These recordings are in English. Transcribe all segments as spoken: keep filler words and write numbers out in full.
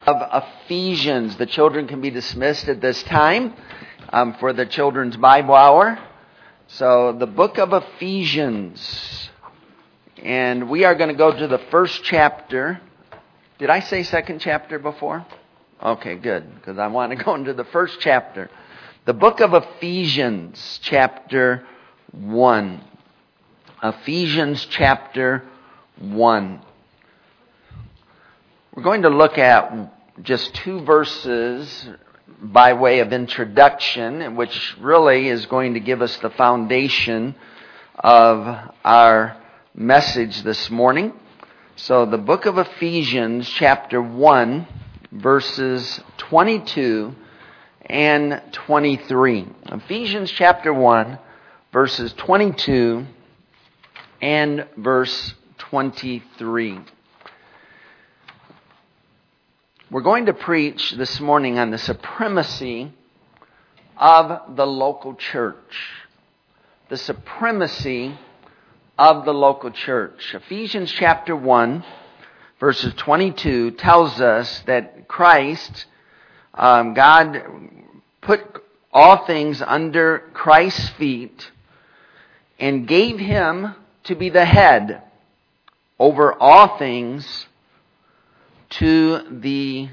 of Ephesians. The children can be dismissed at this time um, for the children's Bible hour. So the book of Ephesians. And we are going to go to the first chapter. Did I say second chapter before? Okay, good, because I want to go into the first chapter. The book of Ephesians, chapter one. Ephesians chapter one. We're going to look at just two verses by way of introduction, which really is going to give us the foundation of our message this morning. So the book of Ephesians chapter one, verses twenty-two and twenty-three. Ephesians chapter one, verses twenty-two and verse twenty-three. We're going to preach this morning on the supremacy of the local church. The supremacy of the local church. Ephesians chapter one, verses twenty-two tells us that Christ, um, God put all things under Christ's feet and gave Him to be the head over all things to the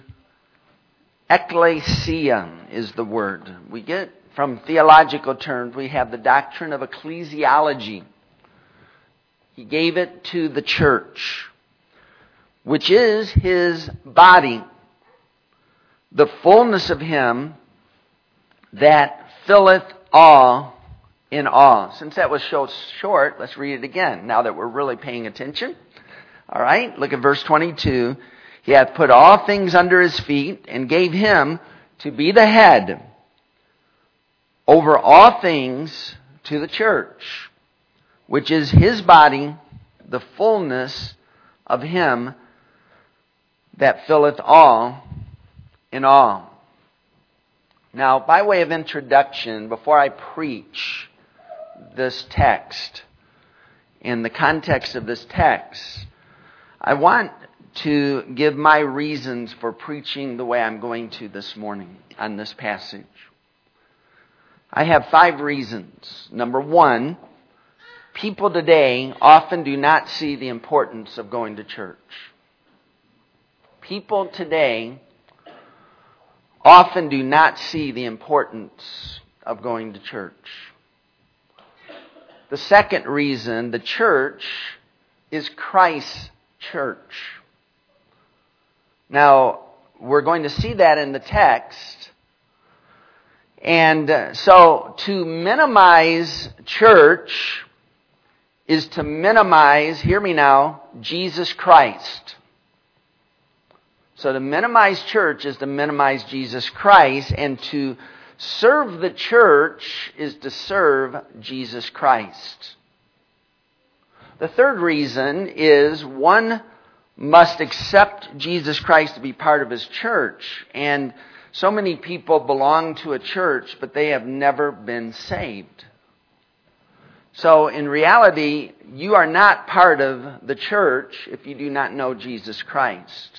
ecclesia is the word. We get from theological terms, we have the doctrine of ecclesiology. He gave it to the church, which is His body, the fullness of Him that filleth all in all. Since that was so short, let's read it again, now that we're really paying attention. All right, look at verse twenty-two. He hath put all things under His feet, and gave Him to be the head over all things to the church, which is His body, the fullness of Him that filleth all in all. Now, by way of introduction, before I preach this text, in the context of this text, I want to give my reasons for preaching the way I'm going to this morning on this passage. I have five reasons. Number one, people today often do not see the importance of going to church. People today often do not see the importance of going to church. The second reason, the church is Christ's church. Now, we're going to see that in the text. And uh, so, to minimize church is to minimize, hear me now, Jesus Christ. So to minimize church is to minimize Jesus Christ, and to serve the church is to serve Jesus Christ. The third reason is one must accept Jesus Christ to be part of His church. And so many people belong to a church, but they have never been saved. So in reality, you are not part of the church if you do not know Jesus Christ.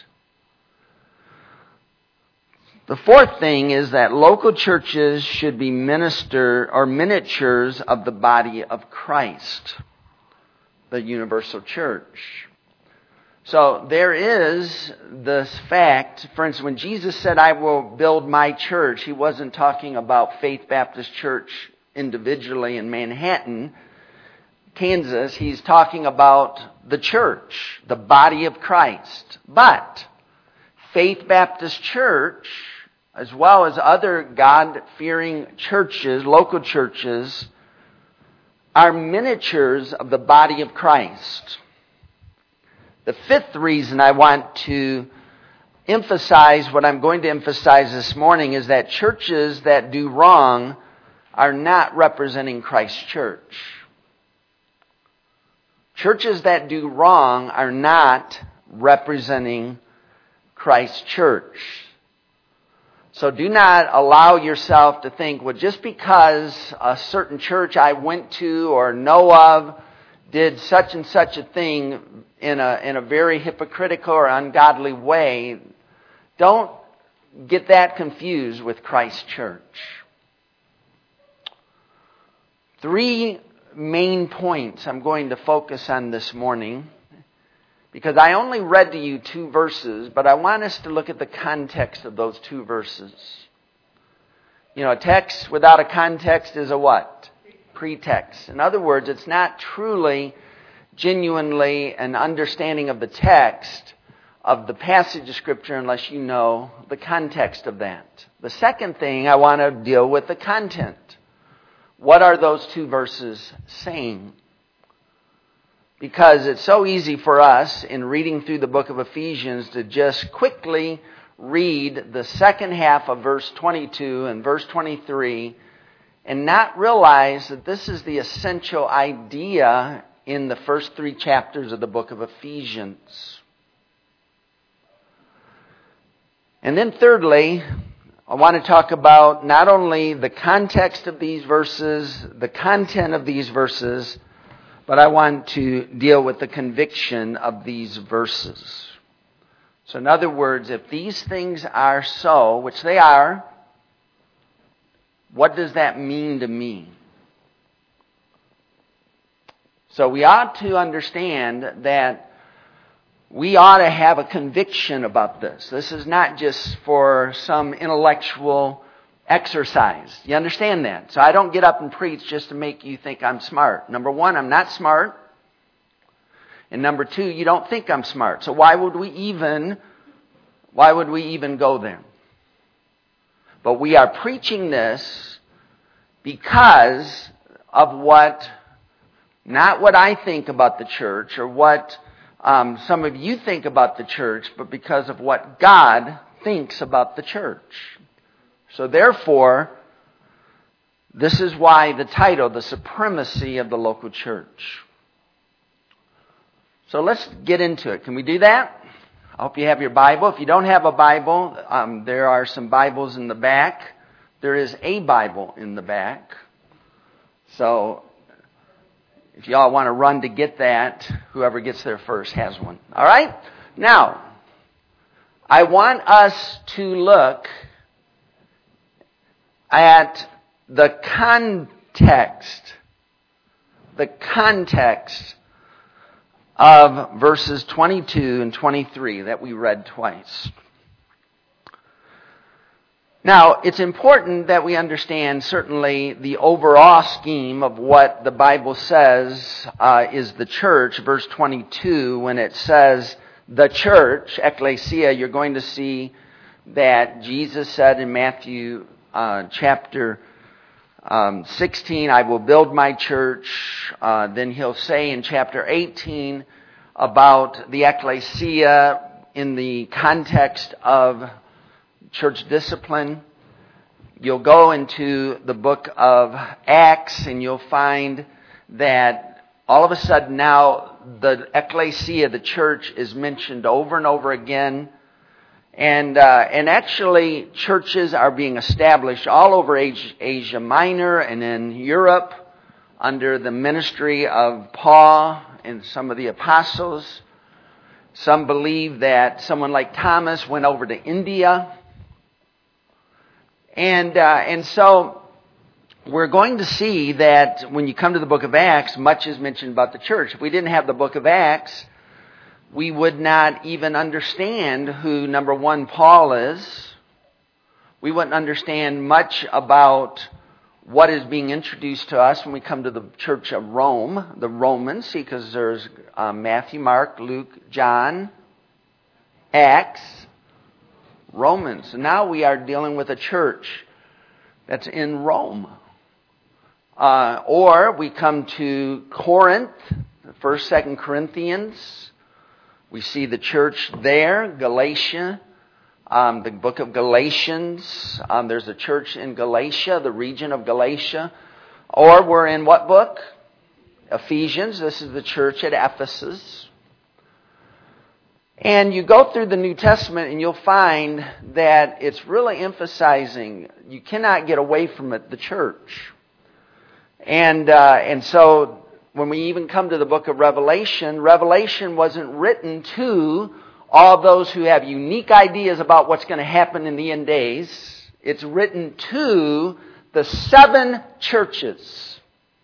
The fourth thing is that local churches should be minister or miniatures of the body of Christ, the universal church. So there is this fact, for instance, when Jesus said, I will build my church, He wasn't talking about Faith Baptist Church individually in Manhattan, Kansas. He's talking about the church, the body of Christ. But Faith Baptist Church, as well as other God-fearing churches, local churches, are miniatures of the body of Christ. The fifth reason I want to emphasize what I'm going to emphasize this morning is that churches that do wrong are not representing Christ's church. Churches that do wrong are not representing Christ's church. So do not allow yourself to think, well, just because a certain church I went to or know of did such and such a thing in a in a very hypocritical or ungodly way, Don't get that confused with Christ Church. Three main points I'm going to focus on this morning, because I only read to you two verses, but I want us to look at the context of those two verses. You know, a text without a context is a what? Pretext. In other words, it's not truly, genuinely an understanding of the text of the passage of Scripture unless you know the context of that. The second thing, I want to deal with the content. What are those two verses saying? Because it's so easy for us in reading through the book of Ephesians to just quickly read the second half of verse twenty-two and verse twenty-three and not realize that this is the essential idea in the first three chapters of the book of Ephesians. And then thirdly, I want to talk about not only the context of these verses, the content of these verses, but I want to deal with the conviction of these verses. So in other words, if these things are so, which they are, what does that mean to me? So we ought to understand that we ought to have a conviction about this. This is not just for some intellectual exercise. You understand that? So I don't get up and preach just to make you think I'm smart. Number one, I'm not smart. And number two, you don't think I'm smart. So why would we even, why would we even go there? But we are preaching this because of what, not what I think about the church or what Um, some of you think about the church, but because of what God thinks about the church. So therefore, this is why the title, The Supremacy of the Local Church. So let's get into it. Can we do that? I hope you have your Bible. If you don't have a Bible, um, there are some Bibles in the back. There is a Bible in the back. So if y'all want to run to get that, whoever gets there first has one. All right? Now, I want us to look at the context, the context of verses twenty-two and twenty-three that we read twice. Now, it's important that we understand certainly the overall scheme of what the Bible says uh, is the church. Verse twenty-two, when it says the church, ecclesia, you're going to see that Jesus said in Matthew uh, chapter um, sixteen, I will build my church. Uh, then he'll say in chapter eighteen about the ecclesia in the context of church discipline. You'll go into the book of Acts and you'll find that all of a sudden now the ecclesia, the church, is mentioned over and over again. And uh, and actually churches are being established all over Asia, Asia Minor and in Europe under the ministry of Paul and some of the apostles. Some believe that someone like Thomas went over to India. And uh, and so we're going to see that when you come to the book of Acts, much is mentioned about the church. If we didn't have the book of Acts, we would not even understand who, number one, Paul is. We wouldn't understand much about what is being introduced to us when we come to the church of Rome, the Romans, see, because there's uh, Matthew, Mark, Luke, John, Acts, Romans. So now we are dealing with a church that's in Rome. Uh, or we come to Corinth, First, Second Corinthians. We see the church there, Galatia, um, the book of Galatians. Um, there's a church in Galatia, the region of Galatia. Or we're in what book? Ephesians. This is the church at Ephesus. And you go through the New Testament and you'll find that it's really emphasizing, you cannot get away from it, the church. And uh, and so when we even come to the book of Revelation, Revelation wasn't written to all those who have unique ideas about what's going to happen in the end days. It's written to the seven churches.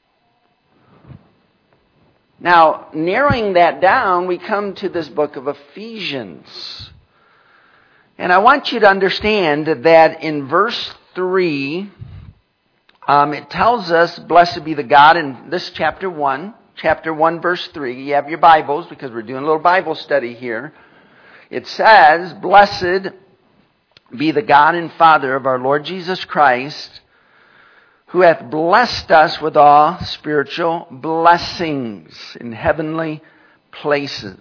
Now, narrowing that down, we come to this book of Ephesians. And I want you to understand that in verse three, um, it tells us, blessed be the God, in this chapter one, chapter one, verse three. You have your Bibles, because we're doing a little Bible study here. It says, blessed be the God and Father of our Lord Jesus Christ, who hath blessed us with all spiritual blessings in heavenly places.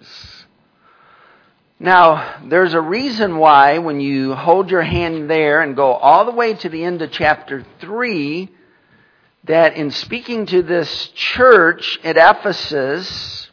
Now, there's a reason why when you hold your hand there and go all the way to the end of chapter three, that in speaking to this church at Ephesus,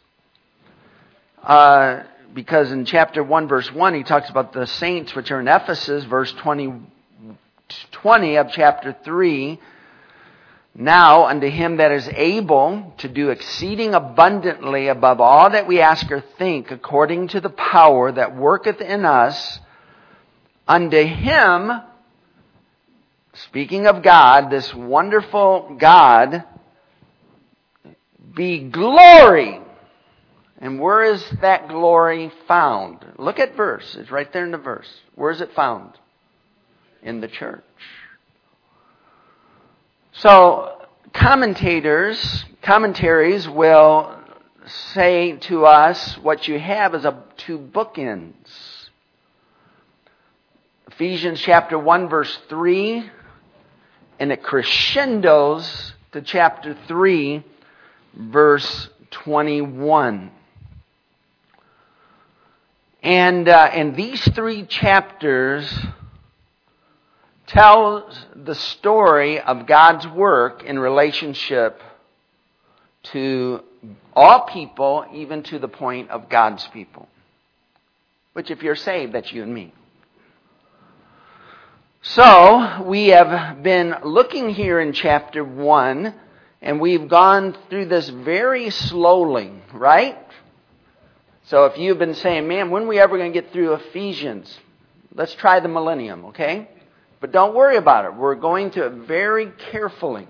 uh, because in chapter one, verse one, he talks about the saints which are in Ephesus, verse twenty, twenty of chapter three, now unto him that is able to do exceeding abundantly above all that we ask or think, according to the power that worketh in us, unto him, speaking of God, this wonderful God, be glory. And where is that glory found? Look at verse. It's right there in the verse. Where is it found? In the church. So, commentators, commentaries will say to us what you have is a two bookends. Ephesians chapter one, verse three, and it crescendos to chapter three, verse twenty-one. And, uh, and these three chapters tells the story of God's work in relationship to all people, even to the point of God's people. Which if you're saved, that's you and me. So, we have been looking here in chapter one, and we've gone through this very slowly, right? So if you've been saying, man, when are we ever going to get through Ephesians? Let's try the millennium, okay? But don't worry about it. We're going to it very carefully.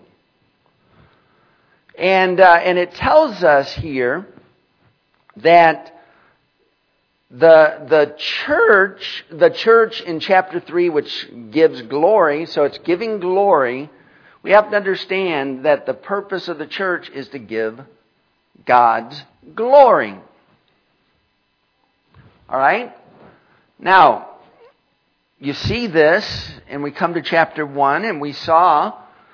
And, uh, and it tells us here that the, the church, the church in chapter three, which gives glory, so it's giving glory, we have to understand that the purpose of the church is to give God's glory. All right? Now, you see this, and we come to chapter one, and we saw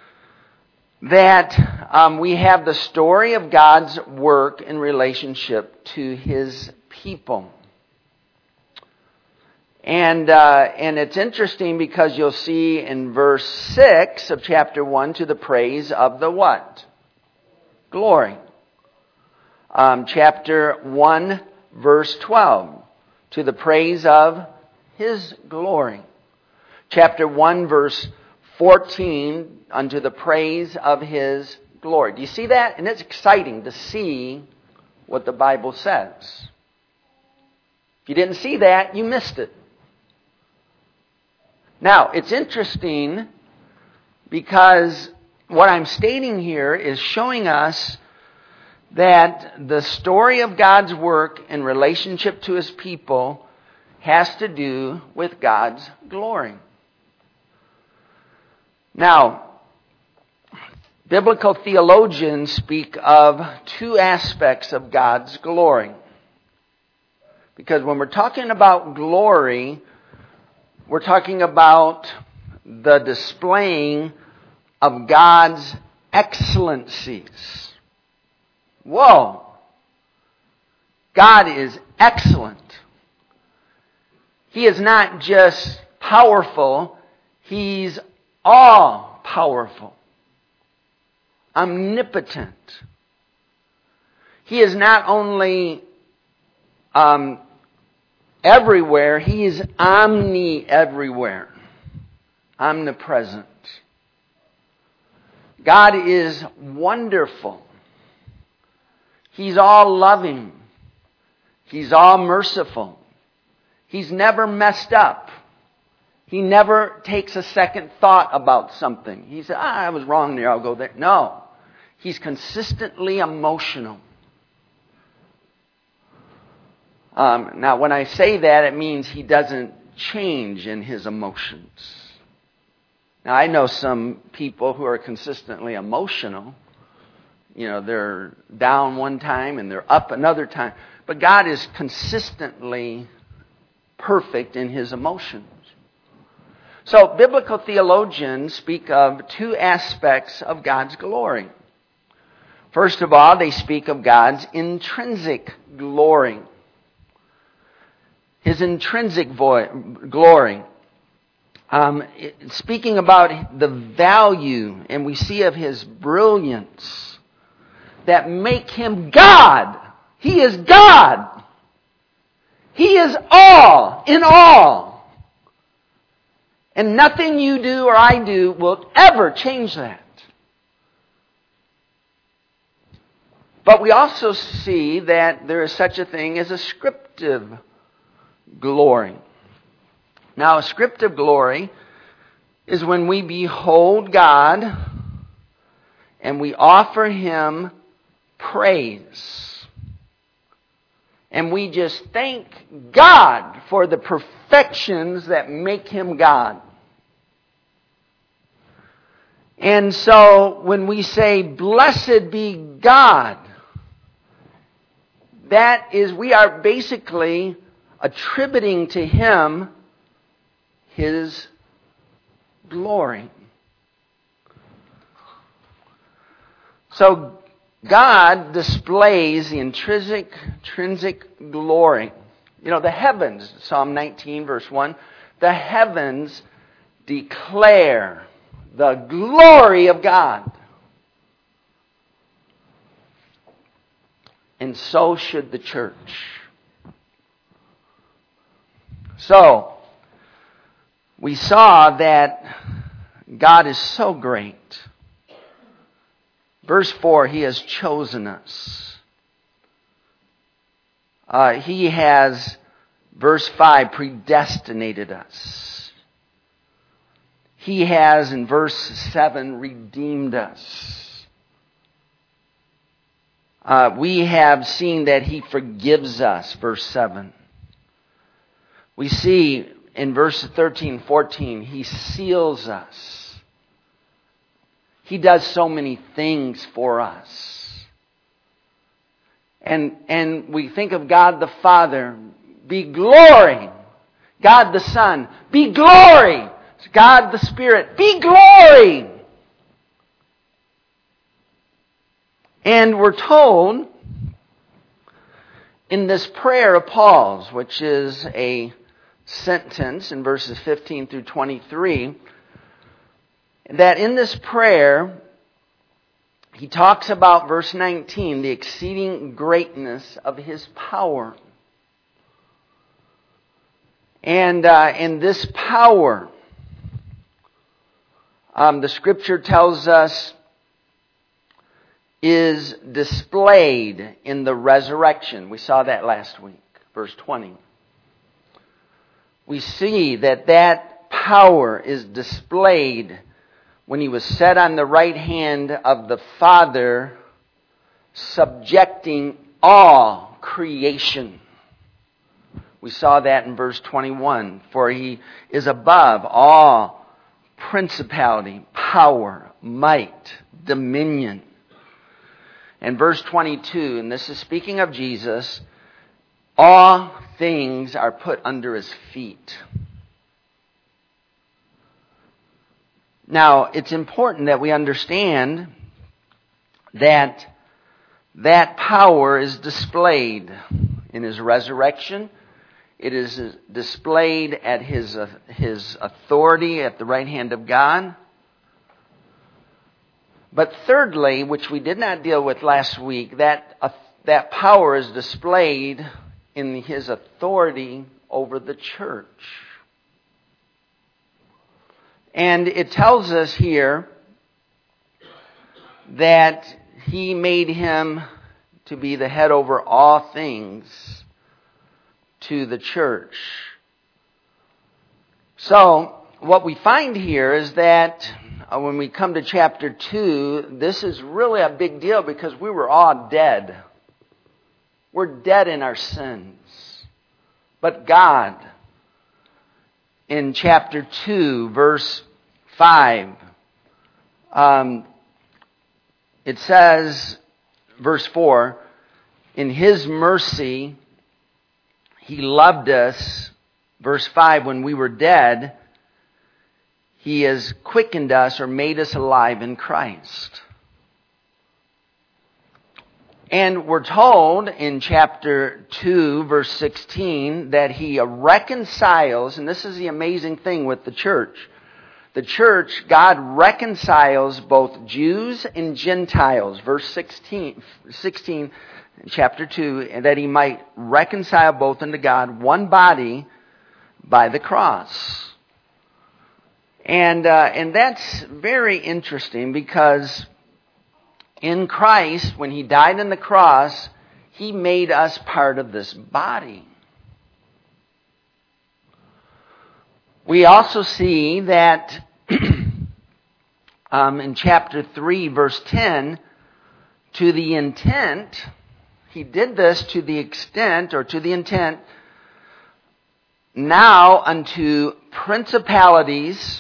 that um, we have the story of God's work in relationship to His people. And uh, and it's interesting because you'll see in verse six of chapter one, to the praise of the what? Glory. Um, chapter one, verse twelve. To the praise of His glory. Chapter one, verse fourteen, unto the praise of His glory. Do you see that? And it's exciting to see what the Bible says. If you didn't see that, you missed it. Now, it's interesting because what I'm stating here is showing us that the story of God's work in relationship to His people has to do with God's glory. Now, biblical theologians speak of two aspects of God's glory. Because when we're talking about glory, we're talking about the displaying of God's excellencies. Whoa! God is excellent. He is not just powerful, He's all-powerful, omnipotent. He is not only um, everywhere, He is omni-everywhere, omnipresent. God is wonderful. He's all loving. He's all merciful. He's never messed up. He never takes a second thought about something. He said, ah, I was wrong there, I'll go there. No. He's consistently emotional. Um, now, when I say that, it means he doesn't change in his emotions. Now, I know some people who are consistently emotional. You know, they're down one time and they're up another time. But God is consistently perfect in his emotions. So, biblical theologians speak of two aspects of God's glory. First of all, they speak of God's intrinsic glory. His intrinsic vo- glory. Um, speaking about the value, and we see of his brilliance, that make him God. He is God. He is all in all. And nothing you do or I do will ever change that. But we also see that there is such a thing as ascriptive glory. Now, ascriptive glory is when we behold God and we offer him praise. And we just thank God for the perfections that make him God. And so when we say, blessed be God, that is, we are basically attributing to him his glory. So God displays the intrinsic, intrinsic glory. You know, the heavens, Psalm nineteen, verse one, the heavens declare the glory of God. And so should the church. So, we saw that God is so great. Verse four, he has chosen us. Uh, he has, verse five, predestinated us. He has, in verse seven, redeemed us. Uh, we have seen that he forgives us, verse seven. We see in verse thirteen, fourteen, he seals us. He does so many things for us. And, and we think of God the Father, be glory. God the Son, be glory. God the Spirit, be glory. And we're told in this prayer of Paul's, which is a sentence in verses fifteen through twenty-three, that in this prayer, he talks about, verse nineteen, the exceeding greatness of his power. And uh, in this power, um, the Scripture tells us, is displayed in the resurrection. We saw that last week, verse twenty. We see that that power is displayed when he was set on the right hand of the Father, subjecting all creation. We saw that in verse twenty-one. For he is above all principality, power, might, dominion. And verse twenty-two, and this is speaking of Jesus, all things are put under his feet. Now, it's important that we understand that that power is displayed in his resurrection. It is displayed at his, uh, his authority at the right hand of God. But thirdly, which we did not deal with last week, that uh, that power is displayed in his authority over the church. And it tells us here that he made him to be the head over all things to the church. So, what we find here is that uh, when we come to chapter two, this is really a big deal because we were all dead. We're dead in our sins. But God, in chapter two, verse five, um, it says, verse four, in His mercy, He loved us. Verse five, when we were dead, He has quickened us or made us alive in Christ. And we're told in chapter two, verse sixteen, that He reconciles, and this is the amazing thing with the church. The church, God reconciles both Jews and Gentiles. Verse sixteen, sixteen chapter two, that He might reconcile both unto God, one body, by the cross. And uh, and that's very interesting because in Christ, when He died on the cross, He made us part of this body. We also see that um, in chapter three, verse ten, to the intent, He did this to the extent or to the intent, now unto principalities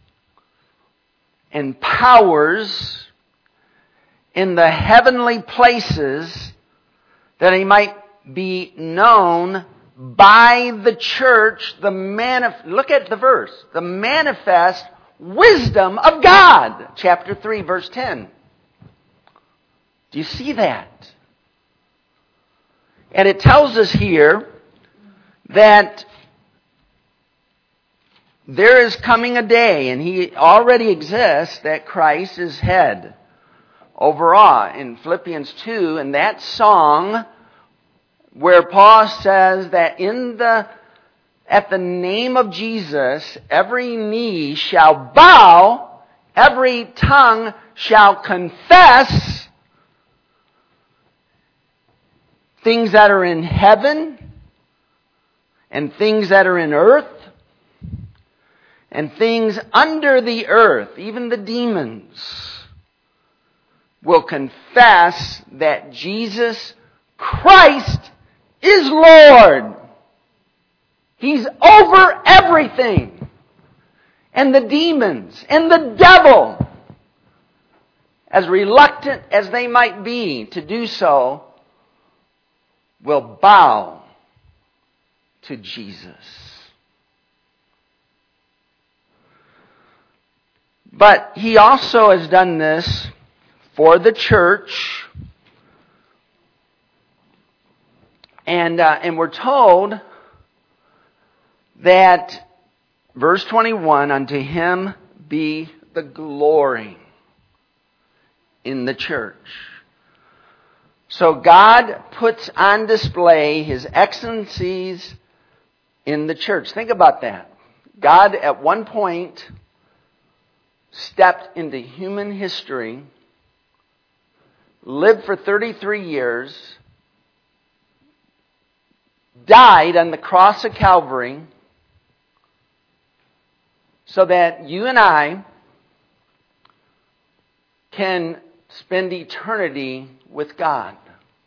and powers in the heavenly places, that He might be known by the church, the manif- look at the verse, the manifest wisdom of God. Chapter three, verse ten. Do you see that? And it tells us here that there is coming a day, and He already exists, that Christ is head over all. In Philippians two, in that song, where Paul says that in the at the name of Jesus, every knee shall bow, every tongue shall confess, things that are in heaven and things that are in earth and things under the earth, even the demons, will confess that Jesus Christ is Lord. He's over everything. And the demons and the devil, as reluctant as they might be to do so, will bow to Jesus. But He also has done this for the church. And uh, and we're told that, verse twenty-one, unto Him be the glory in the church. So God puts on display His excellencies in the church. Think about that. God at one point stepped into human history, lived for thirty-three years, died on the cross of Calvary, so that you and I can spend eternity with God.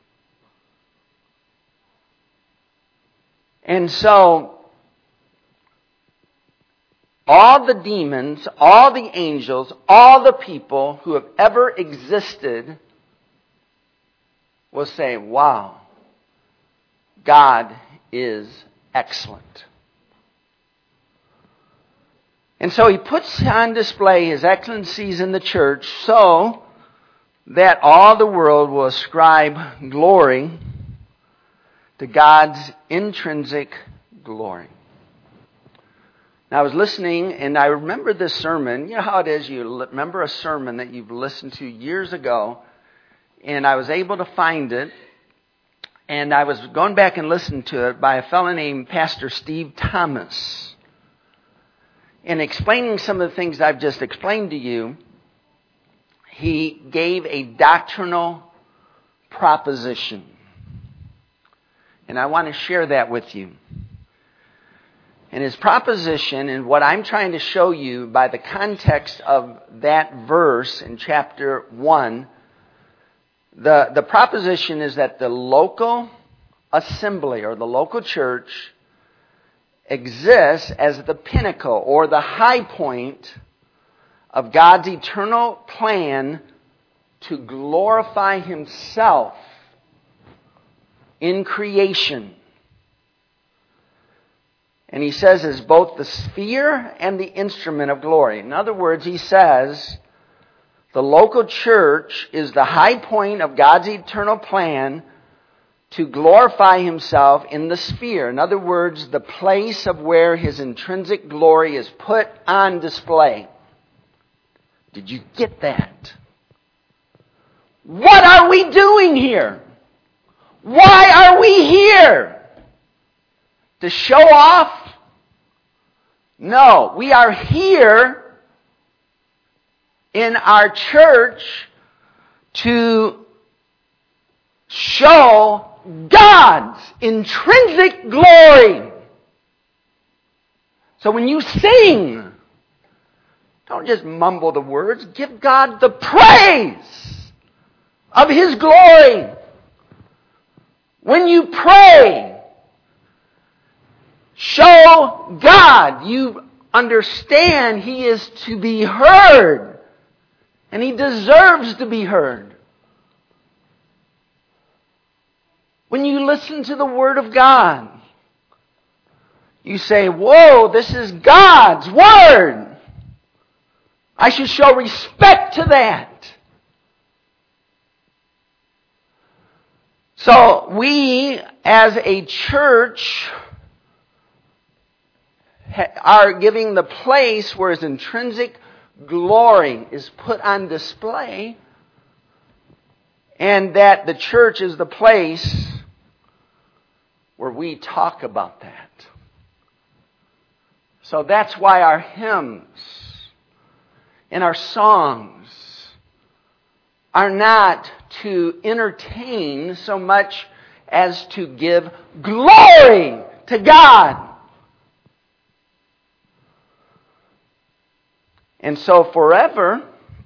And so, all the demons, all the angels, all the people who have ever existed will say, wow, God is excellent. And so He puts on display His excellencies in the church so that all the world will ascribe glory to God's intrinsic glory. Now, I was listening, and I remember this sermon. You know how it is, you remember a sermon that you've listened to years ago, and I was able to find it, and I was going back and listening to it by a fellow named Pastor Steve Thomas. In explaining some of the things I've just explained to you, he gave a doctrinal proposition. And I want to share that with you. And his proposition, and what I'm trying to show you by the context of that verse in chapter one, the, the proposition is that the local assembly or the local church exists as the pinnacle or the high point of God's eternal plan to glorify Himself in creation. And he says is both the sphere and the instrument of glory. In other words, he says the local church is the high point of God's eternal plan to glorify Himself in the sphere. In other words, the place of where His intrinsic glory is put on display. Did you get that? What are we doing here? Why are we here? To show off? No, we are here in our church to show God's intrinsic glory. So when you sing, don't just mumble the words. Give God the praise of His glory. When you pray, show God. You understand He is to be heard. And He deserves to be heard. When you listen to the Word of God, you say, whoa, this is God's Word. I should show respect to that. So we, as a church, are giving the place where His intrinsic glory is put on display, and that the church is the place where we talk about that. So that's why our hymns and our songs are not to entertain so much as to give glory to God. And so forever,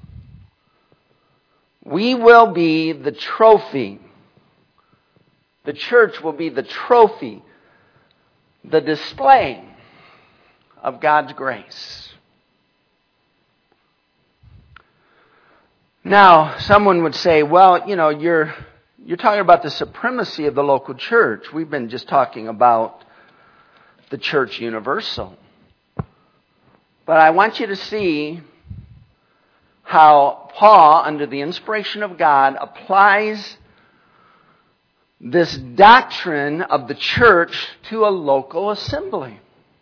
we will be the trophy. The church will be the trophy, the display of God's grace. Now, someone would say, well, you know, you're you're talking about the supremacy of the local church. We've been just talking about the church universal. But I want you to see how Paul, under the inspiration of God, applies this doctrine of the church to a local assembly.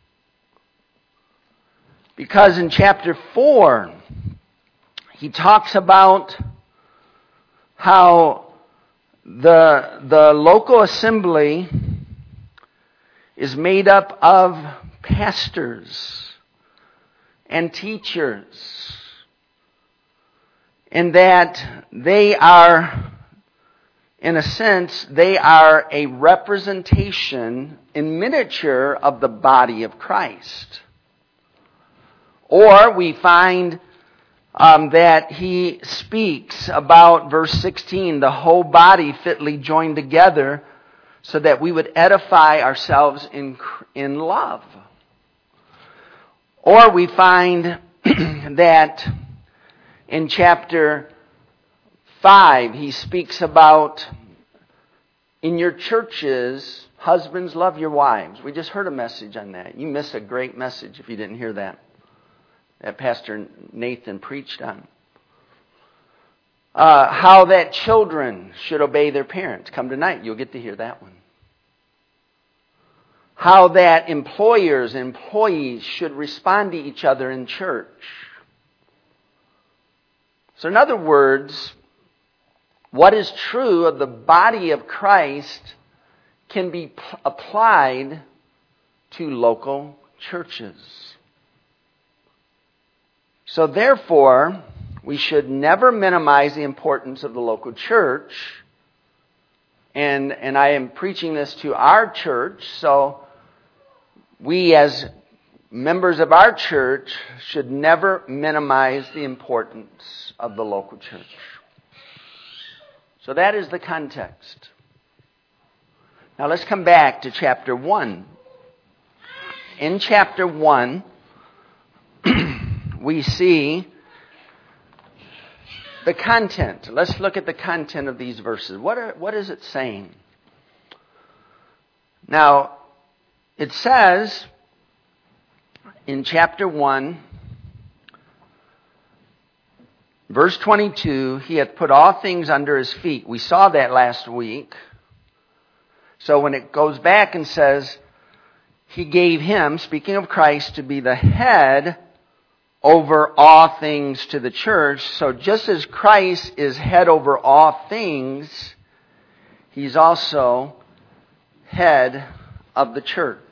Because in chapter four, he talks about how the, the local assembly is made up of pastors and teachers, and that they are, in a sense, they are a representation in miniature of the body of Christ. Or we find um, that he speaks about verse sixteen, the whole body fitly joined together so that we would edify ourselves in, in love. Or we find that in chapter five, he speaks about in your churches, husbands, love your wives. We just heard a message on that. You missed a great message if you didn't hear that. That Pastor Nathan preached on. Uh, how that children should obey their parents. Come tonight, you'll get to hear that one. How that employers and employees should respond to each other in church. So in other words, what is true of the body of Christ can be p- applied to local churches. So therefore, we should never minimize the importance of the local church. And, and I am preaching this to our church, so we as members of our church should never minimize the importance of the local church. So that is the context. Now let's come back to chapter one. In chapter one, we see the content. Let's look at the content of these verses. What are, what is it saying? Now, it says in chapter one, verse twenty-two, he hath put all things under his feet. We saw that last week. So when it goes back and says, he gave him, speaking of Christ, to be the head over all things to the church. So just as Christ is head over all things, he's also head of the church.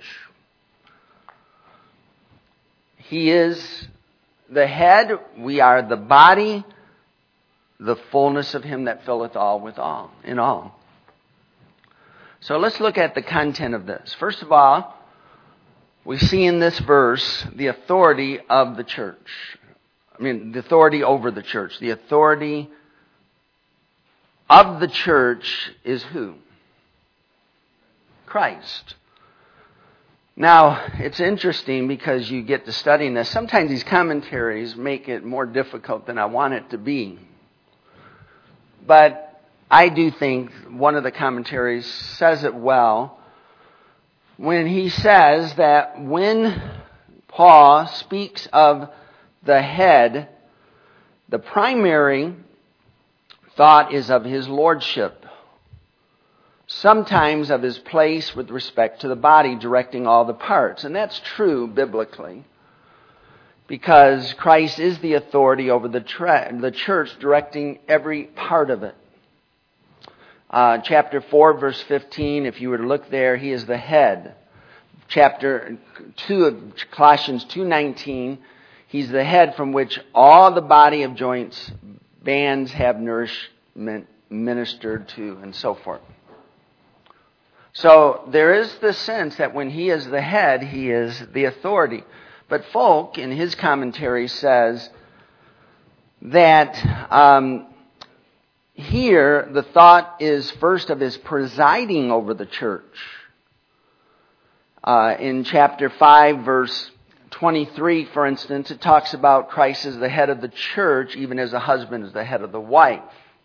He is the head. We are the body, the fullness of him that filleth all with all, in all. So let's look at the content of this. First of all, we see in this verse the authority of the church. I mean, the authority over the church. The authority of the church is who? Christ. Now, it's interesting because you get to studying this. Sometimes these commentaries make it more difficult than I want it to be. But I do think one of the commentaries says it well when he says that when Paul speaks of the head, the primary thought is of his lordship, sometimes of his place with respect to the body, directing all the parts. And that's true biblically, because Christ is the authority over the, tra- the church, directing every part of it. Uh, chapter four, verse fifteen, if you were to look there, he is the head. Chapter two of Colossians two nineteen, he's the head from which all the body of joints, bands have nourishment ministered to, and so forth. So there is this sense that when he is the head, he is the authority. But Folk, in his commentary, says that um, here the thought is first of his presiding over the church. Uh, in chapter five, verse twenty-three, for instance, it talks about Christ as the head of the church, even as a husband is the head of the wife.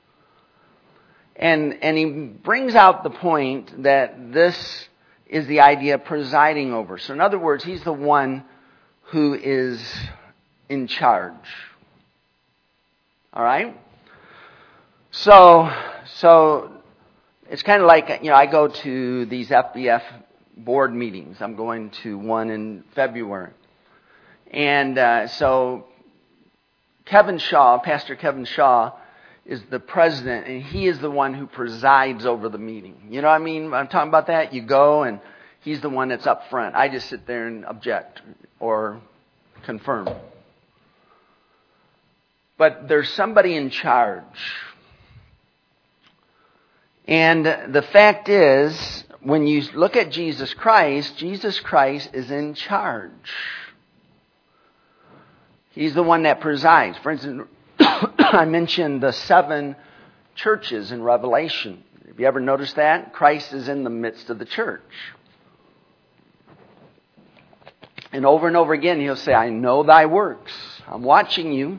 And, and he brings out the point that this is the idea of presiding over. So in other words, he's the one who is in charge. All right? So, so it's kind of like, you know, I go to these F B F board meetings. I'm going to one in February. And uh, so Kevin Shaw, Pastor Kevin Shaw, is the president, and he is the one who presides over the meeting. You know what I mean? I'm talking about that. You go, and he's the one that's up front. I just sit there and object or confirm. But there's somebody in charge. And the fact is, when you look at Jesus Christ, Jesus Christ is in charge. He's the one that presides. For instance, I mentioned the seven churches in Revelation. Have you ever noticed that? Christ is in the midst of the church. And over and over again, he'll say, I know thy works. I'm watching you.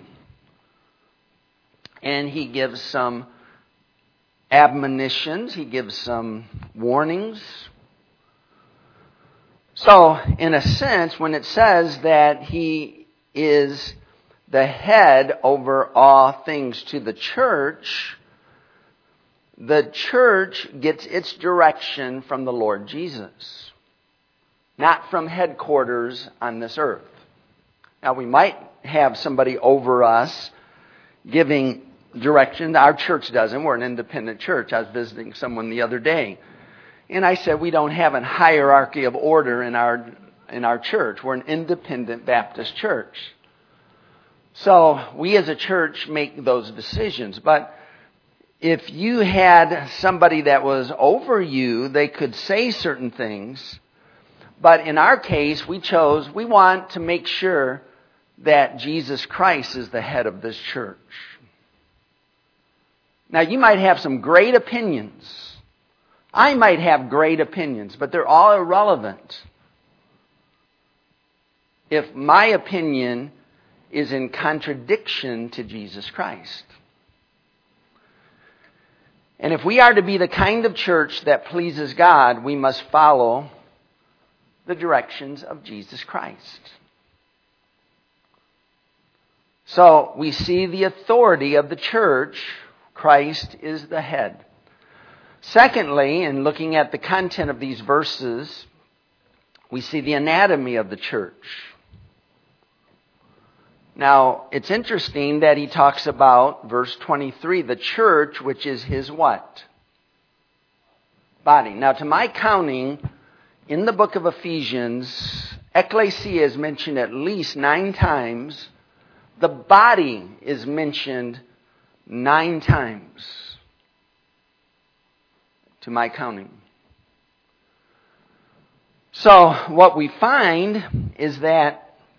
And he gives some admonitions. He gives some warnings. So, in a sense, when it says that he is the head over all things to the church, the church gets its direction from the Lord Jesus, not from headquarters on this earth. Now, we might have somebody over us giving direction. Our church doesn't. We're an independent church. I was visiting someone the other day, and I said we don't have a hierarchy of order in our in our church. We're an independent Baptist church. So we as a church make those decisions. But if you had somebody that was over you, they could say certain things, But in our case, we chose, we want to make sure that Jesus Christ is the head of this church. Now, you might have some great opinions. I might have great opinions, but they're all irrelevant if my opinion is in contradiction to Jesus Christ. And if we are to be the kind of church that pleases God, we must follow the directions of Jesus Christ. So we see the authority of the church. Christ is the head. Secondly, in looking at the content of these verses, we see the anatomy of the church. Now, it's interesting that he talks about, verse twenty-three, the church, which is his what? Body. Now, to my counting, in the book of Ephesians, ecclesia is mentioned at least nine times. The body is mentioned nine times, to my counting. So, what we find is that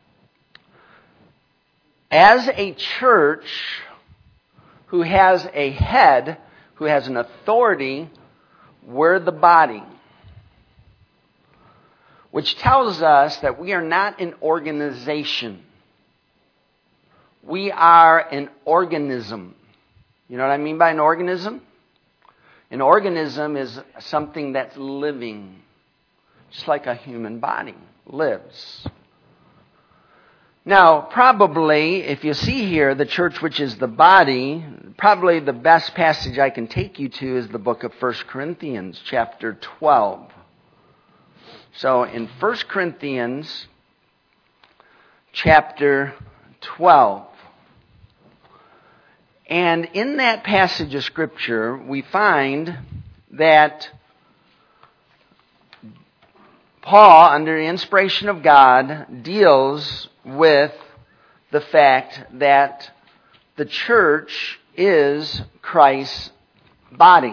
as a church who has a head, who has an authority, we're the body. Which tells us that we are not an organization. We are an organism. You know what I mean by an organism? An organism is something that's living, just like a human body lives. Now, probably, if you see here, the church which is the body, probably the best passage I can take you to is the book of First Corinthians, chapter twelve. So, in First Corinthians, chapter twelve, and in that passage of Scripture, we find that Paul, under the inspiration of God, deals with the fact that the church is Christ's body.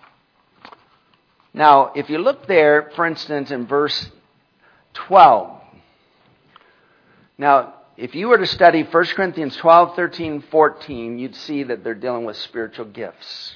Now, if you look there, for instance, in verse twelve. Now, if you were to study First Corinthians twelve, thirteen, fourteen, you'd see that they're dealing with spiritual gifts.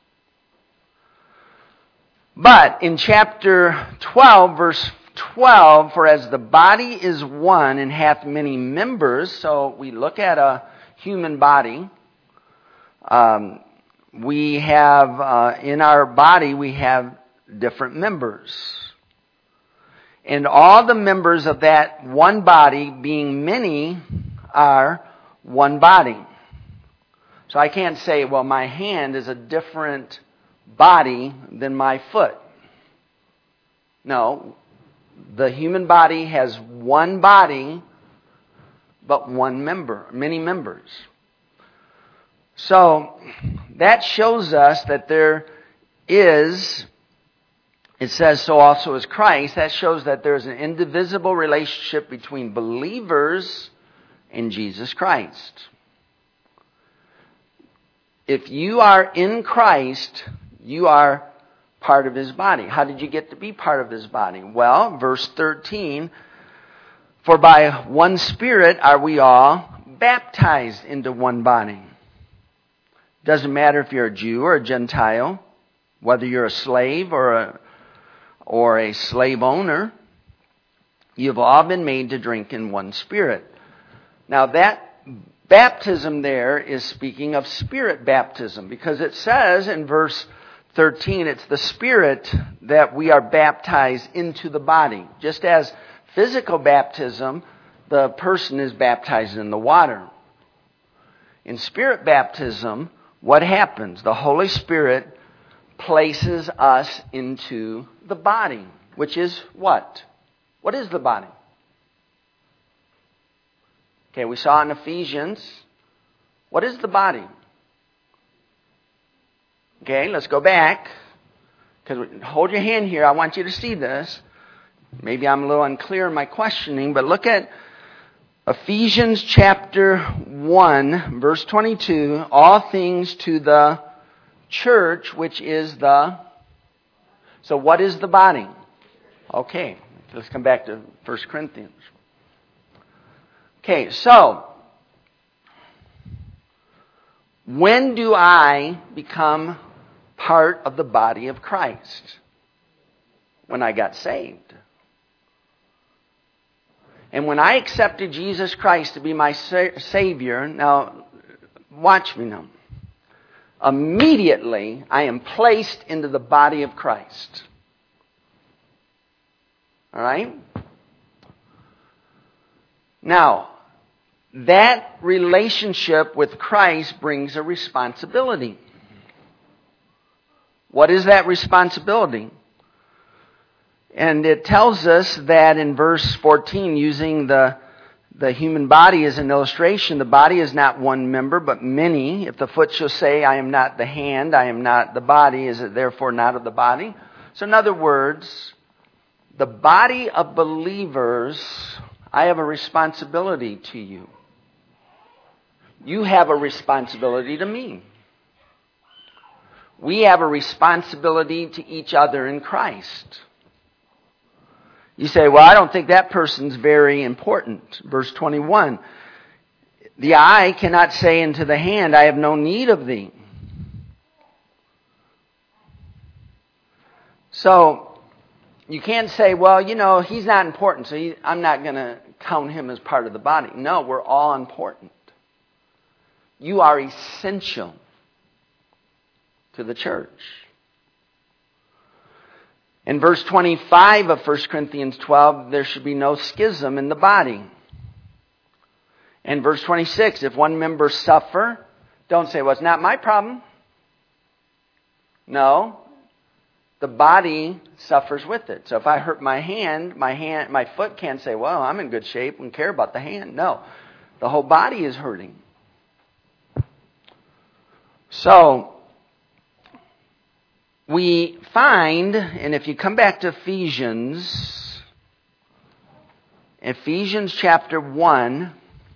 But in chapter twelve, verse twelve, for as the body is one and hath many members, so we look at a human body. Um, we have, uh, in our body, we have different members. And all the members of that one body, being many, are one body. So I can't say, well, my hand is a different body than my foot. No. The human body has one body, but one member, many members. So, that shows us that there is, it says so also is Christ, that shows that there is an indivisible relationship between believers and Jesus Christ. If you are in Christ, you are part of His body. How did you get to be part of His body? Well, verse thirteen, for by one Spirit are we all baptized into one body. Doesn't matter if you're a Jew or a Gentile, whether you're a slave or a or a slave owner, you've all been made to drink in one Spirit. Now that baptism there is speaking of Spirit baptism, because it says in verse thirteen, it's the Spirit that we are baptized into the body. Just as physical baptism, the person is baptized in the water. In Spirit baptism, what happens? The Holy Spirit places us into the body, which is what? What is the body? Okay, we saw in Ephesians. What is the body? Okay, let's go back. Because hold your hand here. I want you to see this. Maybe I'm a little unclear in my questioning, but look at Ephesians chapter one, verse twenty-two. All things to the church, which is the... So what is the body? Okay, Let's come back to First Corinthians. Okay, so when do I become part of the body of Christ? When I got saved. And when I accepted Jesus Christ to be my sa- Savior, now watch me now. Immediately I am placed into the body of Christ. All right? Now, that relationship with Christ brings a responsibility. What is that responsibility? And it tells us that in verse fourteen, using the, the human body as an illustration, the body is not one member, but many. If the foot shall say, I am not the hand, I am not the body, is it therefore not of the body? So in other words, the body of believers, I have a responsibility to you. You have a responsibility to me. We have a responsibility to each other in Christ. You say, well, I don't think that person's very important. Verse twenty-one, the eye cannot say unto the hand, I have no need of thee. So, you can't say, well, you know, he's not important, so he, I'm not going to count him as part of the body. No, we're all important. You are essential to the church. In verse twenty-five of First Corinthians twelve, there should be no schism in the body. In verse twenty-six, if one member suffer, don't say, well, it's not my problem. No, the body suffers with it. So if I hurt my hand, my hand, my foot can't say, well, I'm in good shape and care about the hand. No, the whole body is hurting. So, we find, and if you come back to Ephesians, Ephesians chapter one,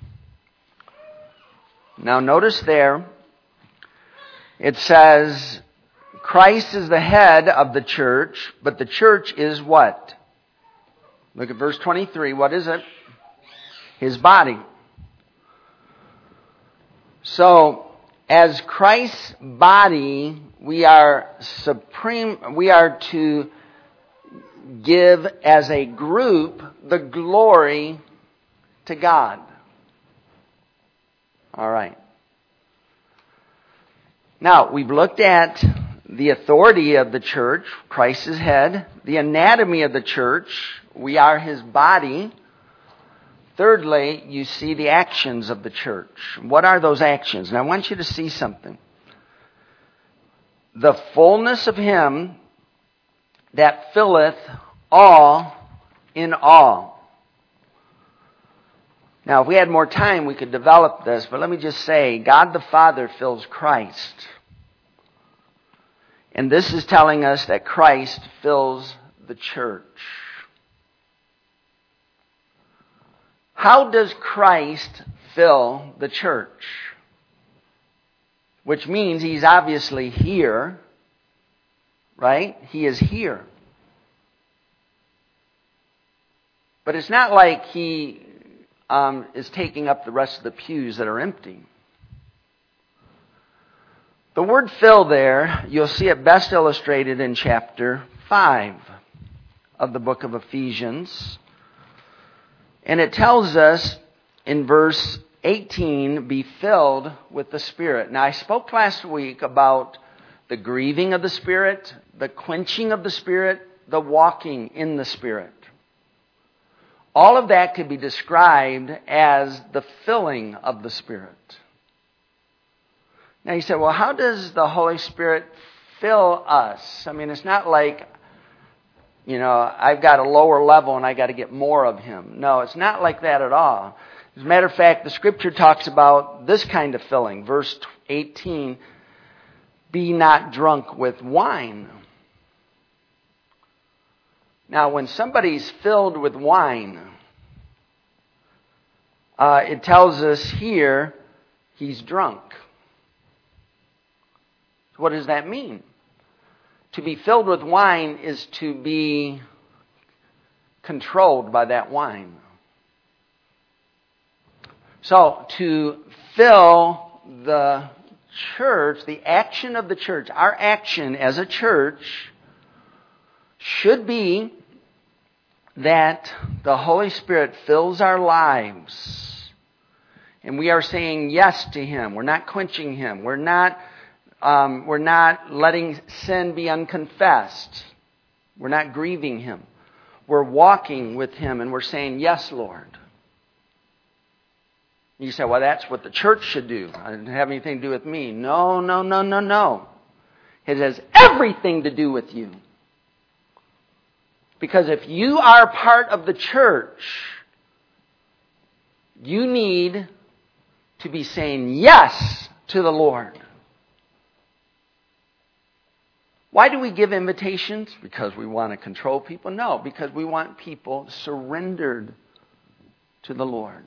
now notice there, it says, Christ is the head of the church, but the church is what? Look at verse twenty-three. What is it? His body. So, as Christ's body, we are supreme, we are to give as a group the glory to God. All right. Now, we've looked at the authority of the church, Christ's head, the anatomy of the church, we are his body. Thirdly, you see the actions of the church. What are those actions? And I want you to see something. The fullness of him that filleth all in all. Now, if we had more time, we could develop this, but let me just say, God the Father fills Christ. And this is telling us that Christ fills the church. How does Christ fill the church? Which means he's obviously here, right? He is here. But it's not like he um, is taking up the rest of the pews that are empty. The word fill there, you'll see it best illustrated in chapter five of the book of Ephesians. And it tells us in verse eighteen, be filled with the Spirit. Now, I spoke last week about the grieving of the Spirit, the quenching of the Spirit, the walking in the Spirit. All of that could be described as the filling of the Spirit. Now you say, well, how does the Holy Spirit fill us? I mean, it's not like, you know, I've got a lower level and I got to get more of him. No, it's not like that at all. As a matter of fact, the scripture talks about this kind of filling. Verse eighteen, be not drunk with wine. Now, when somebody's filled with wine, uh, it tells us here he's drunk. What does that mean? To be filled with wine is to be controlled by that wine. So, to fill the church, the action of the church, our action as a church should be that the Holy Spirit fills our lives and we are saying yes to Him. We're not quenching Him. We're not, um, we're not letting sin be unconfessed. We're not grieving Him. We're walking with Him and we're saying, yes, Lord. You say, well, that's what the church should do. It doesn't have anything to do with me. No, no, no, no, no. It has everything to do with you. Because if you are part of the church, you need to be saying yes to the Lord. Why do we give invitations? Because we want to control people? No, because we want people surrendered to the Lord.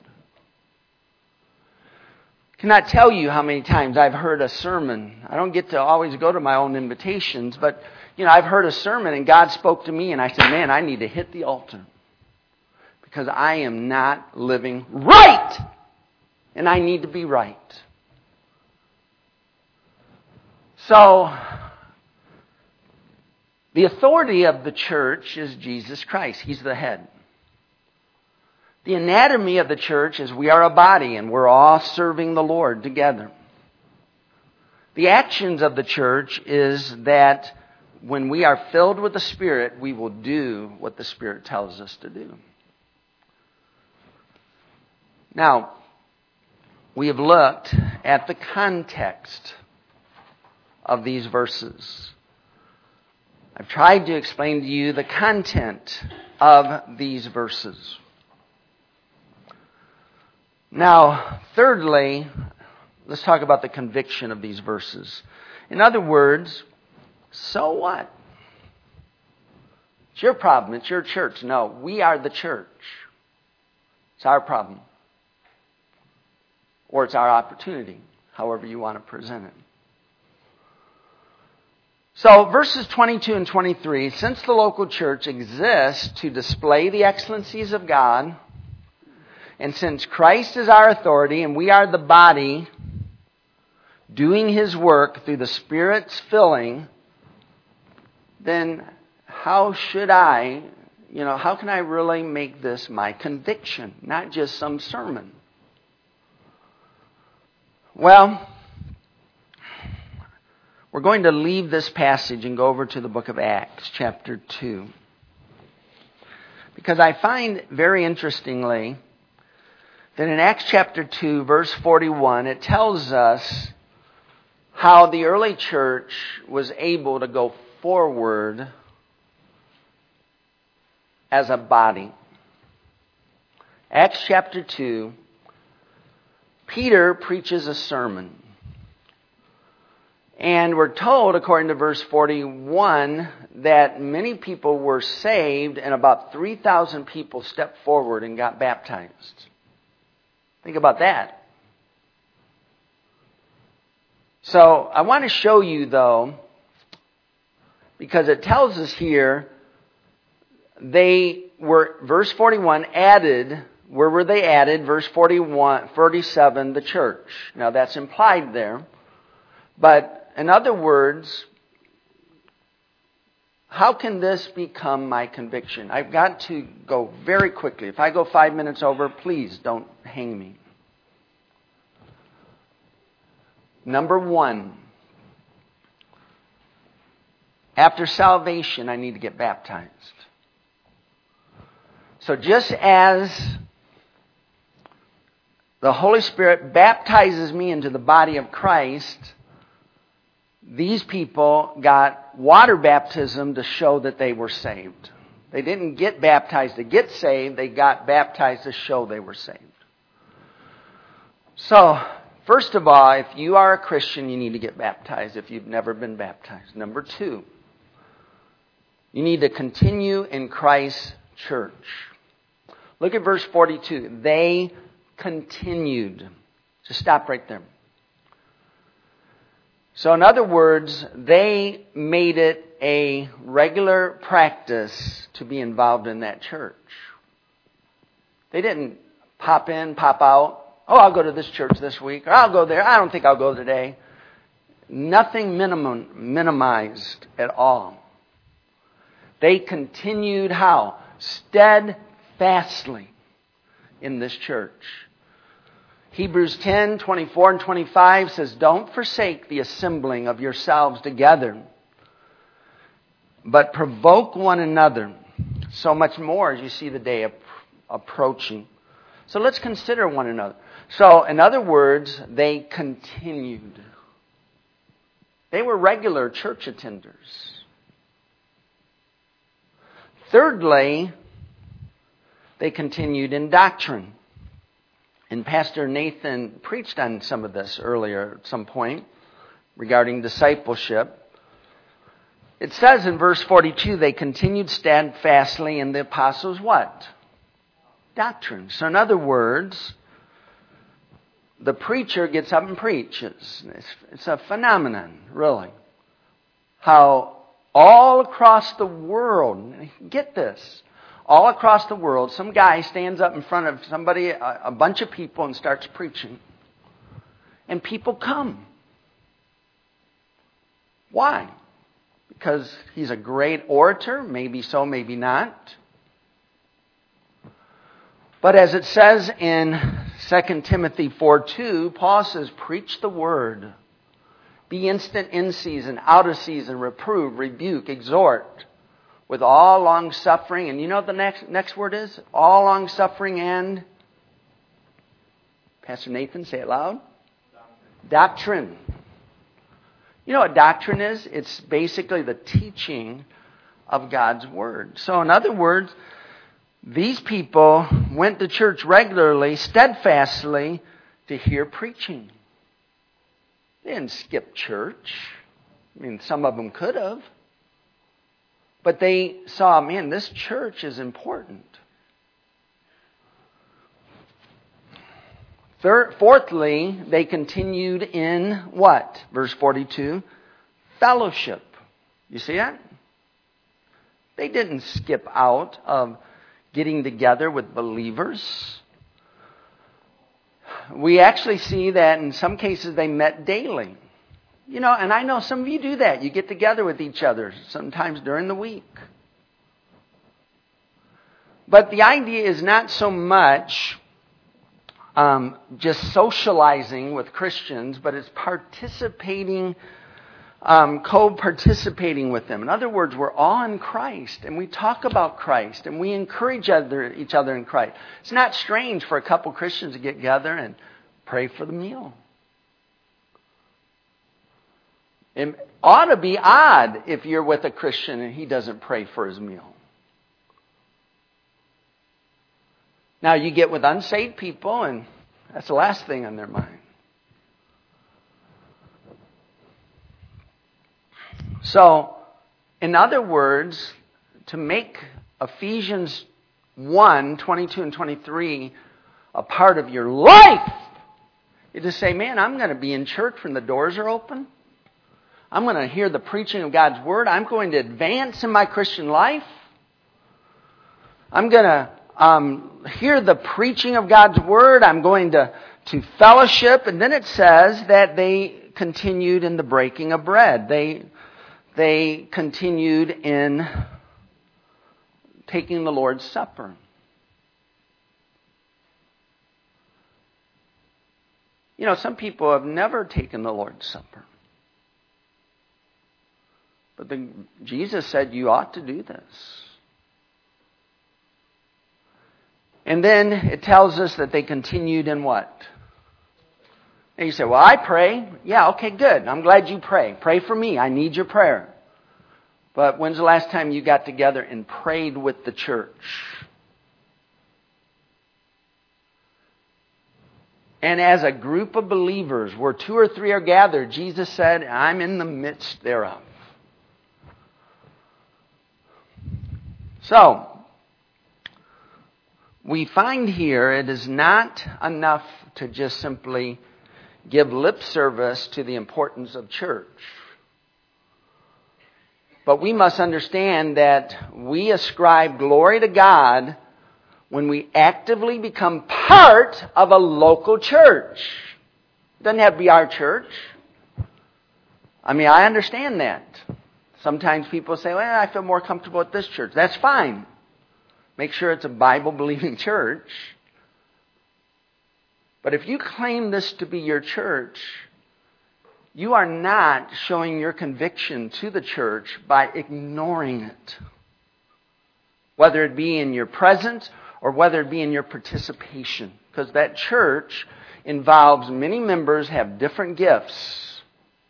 I cannot tell you how many times I've heard a sermon. I don't get to always go to my own invitations, but you know, I've heard a sermon and God spoke to me and I said, man, I need to hit the altar because I am not living right and I need to be right. So, the authority of the church is Jesus Christ. He's the head. The anatomy of the church is we are a body and we're all serving the Lord together. The actions of the church is that when we are filled with the Spirit, we will do what the Spirit tells us to do. Now, we have looked at the context of these verses. I've tried to explain to you the content of these verses. Now, thirdly, let's talk about the conviction of these verses. In other words, so what? It's your problem. It's your church. No, we are the church. It's our problem. Or it's our opportunity, however you want to present it. So, verses twenty-two and twenty-three, since the local church exists to display the excellencies of God, and since Christ is our authority and we are the body doing His work through the Spirit's filling, then how should I, you know, how can I really make this my conviction, not just some sermon? Well, we're going to leave this passage and go over to the book of Acts, chapter two. Because I find, very interestingly, that in Acts chapter two, verse forty-one, it tells us how the early church was able to go forward as a body. Acts chapter two, Peter preaches a sermon. And we're told, according to verse forty-one, that many people were saved and about three thousand people stepped forward and got baptized. Think about that. So I want to show you, though, because it tells us here, they were, verse forty-one, added, where were they added? Verse forty-one, forty-seven, the church. Now that's implied there. But in other words, how can this become my conviction? I've got to go very quickly. If I go five minutes over, please don't hang me. Number one, after salvation, I need to get baptized. So just as the Holy Spirit baptizes me into the body of Christ, these people got water baptism to show that they were saved. They didn't get baptized to get saved. They got baptized to show they were saved. So, first of all, if you are a Christian, you need to get baptized if you've never been baptized. Number two, you need to continue in Christ's church. Look at verse forty-two. They continued. Just stop right there. So in other words, they made it a regular practice to be involved in that church. They didn't pop in, pop out. Oh, I'll go to this church this week, or I'll go there. I don't think I'll go today. Nothing minimum, minimized at all. They continued how? Steadfastly in this church. Hebrews ten, twenty-four and twenty-five says, don't forsake the assembling of yourselves together, but provoke one another, so much more as you see the day ap- approaching. So let's consider one another. So, in other words, they continued. They were regular church attenders. Thirdly, they continued in doctrine. And Pastor Nathan preached on some of this earlier at some point regarding discipleship. It says in verse forty-two, they continued steadfastly in the apostles' what? Doctrine. So in other words, the preacher gets up and preaches. It's, it's a phenomenon, really. How all across the world, get this, all across the world, some guy stands up in front of somebody, a, a bunch of people, and starts preaching. And people come. Why? Because he's a great orator? Maybe so, maybe not. But as it says in Second Timothy four two, Paul says, preach the word. Be instant in season, out of season, reprove, rebuke, exhort, with all long suffering. And you know what the next next word is? All long suffering and, Pastor Nathan, say it loud. Doctrine. Doctrine. You know what doctrine is? It's basically the teaching of God's word. So in other words, these people went to church regularly, steadfastly, to hear preaching. They didn't skip church. I mean, some of them could have. But they saw, man, this church is important. Third, fourthly, they continued in what? Verse forty-two, fellowship. You see that? They didn't skip out of getting together with believers. We actually see that in some cases they met daily. You know, and I know some of you do that. You get together with each other sometimes during the week. But the idea is not so much um, just socializing with Christians, but it's participating, um, co-participating with them. In other words, we're all in Christ, and we talk about Christ, and we encourage other, each other in Christ. It's not strange for a couple Christians to get together and pray for the meal. It ought to be odd if you're with a Christian and he doesn't pray for his meal. Now, you get with unsaved people, and that's the last thing on their mind. So, in other words, to make Ephesians one, twenty-two and twenty-three a part of your life, you just say, man, I'm going to be in church when the doors are open. I'm going to hear the preaching of God's Word. I'm going to advance in my Christian life. I'm going to um, hear the preaching of God's Word. I'm going to, to fellowship. And then it says that they continued in the breaking of bread. They, they continued in taking the Lord's Supper. You know, some people have never taken the Lord's Supper. But the, Jesus said you ought to do this. And then it tells us that they continued in what? And you say, well, I pray. Yeah, okay, good. I'm glad you pray. Pray for me. I need your prayer. But when's the last time you got together and prayed with the church? And as a group of believers, where two or three are gathered, Jesus said, I'm in the midst thereof. So, we find here it is not enough to just simply give lip service to the importance of church. But we must understand that we ascribe glory to God when we actively become part of a local church. It doesn't have to be our church. I mean, I understand that. Sometimes people say, well, I feel more comfortable at this church. That's fine. Make sure it's a Bible-believing church. But if you claim this to be your church, you are not showing your conviction to the church by ignoring it. Whether it be in your presence or whether it be in your participation. Because that church involves many members have different gifts.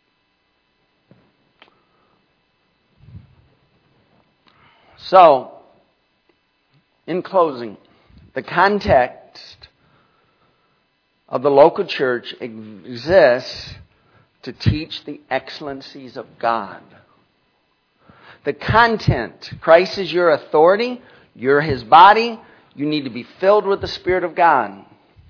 So, in closing, the context of the local church exists to teach the excellencies of God. The content, Christ is your authority, you're His body, you need to be filled with the Spirit of God.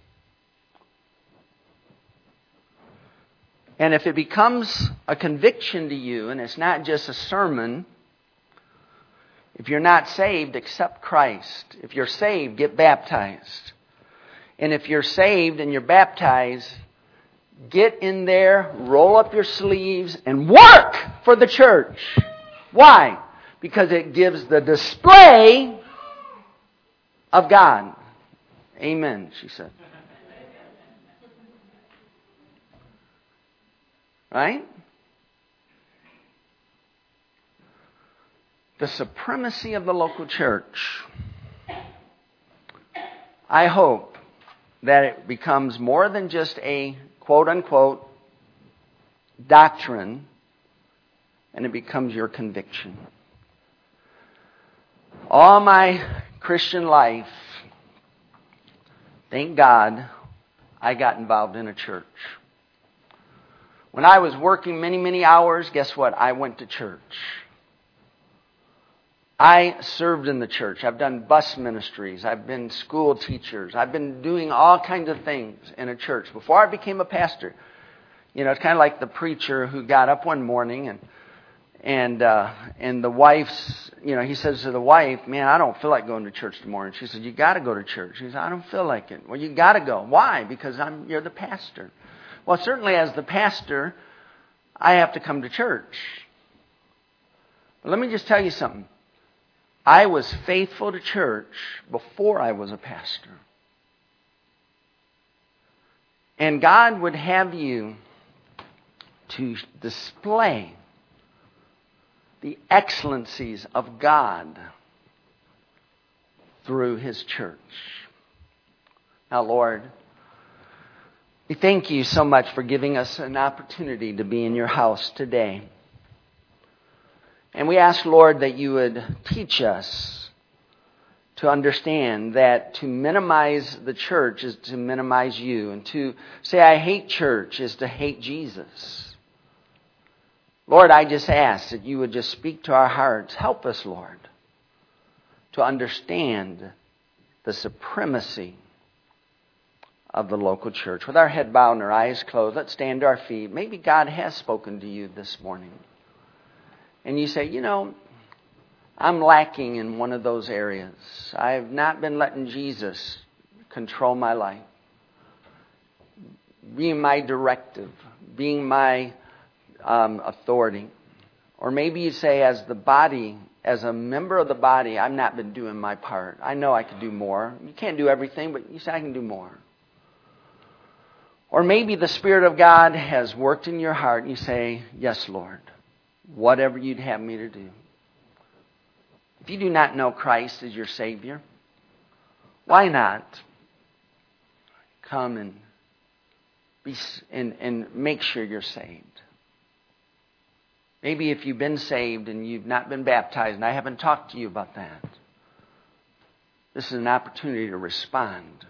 And if it becomes a conviction to you, and it's not just a sermon, if you're not saved, accept Christ. If you're saved, get baptized. And if you're saved and you're baptized, get in there, roll up your sleeves, and work for the church. Why? Because it gives the display of God. Amen, she said. Right? The supremacy of the local church. I hope that it becomes more than just a quote-unquote doctrine, and it becomes your conviction. All my Christian life, thank God, I got involved in a church. When I was working many, many hours, guess what? I went to church. I served in the church. I've done bus ministries. I've been school teachers. I've been doing all kinds of things in a church. Before I became a pastor, you know, it's kind of like the preacher who got up one morning and and uh, and the wife's, you know, he says to the wife, man, I don't feel like going to church tomorrow. And she says, you got to go to church. He says, I don't feel like it. Well, you got to go. Why? Because I'm you're the pastor. Well, certainly as the pastor, I have to come to church. But let me just tell you something. I was faithful to church before I was a pastor. And God would have you to display the excellencies of God through His church. Now, Lord, we thank you so much for giving us an opportunity to be in your house today. And we ask, Lord, that you would teach us to understand that to minimize the church is to minimize you. And to say, I hate church is to hate Jesus. Lord, I just ask that you would just speak to our hearts. Help us, Lord, to understand the supremacy of the local church. With our head bowed and our eyes closed, let's stand to our feet. Maybe God has spoken to you this morning. And you say, you know, I'm lacking in one of those areas. I have not been letting Jesus control my life. Being my directive. Being my um, authority. Or maybe you say, as the body, as a member of the body, I've not been doing my part. I know I could do more. You can't do everything, but you say, I can do more. Or maybe the Spirit of God has worked in your heart and you say, yes, Lord. Whatever you'd have me to do. If you do not know Christ as your Savior, why not come and be and, and make sure you're saved? Maybe if you've been saved and you've not been baptized, and I haven't talked to you about that, this is an opportunity to respond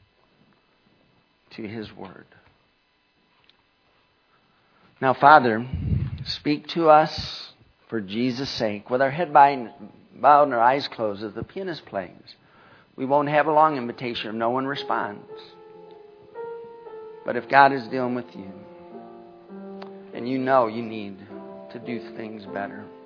to His Word. Now, Father, speak to us for Jesus' sake. With our head bowed and our eyes closed as the pianist plays, we won't have a long invitation if no one responds. But if God is dealing with you, and you know you need to do things better,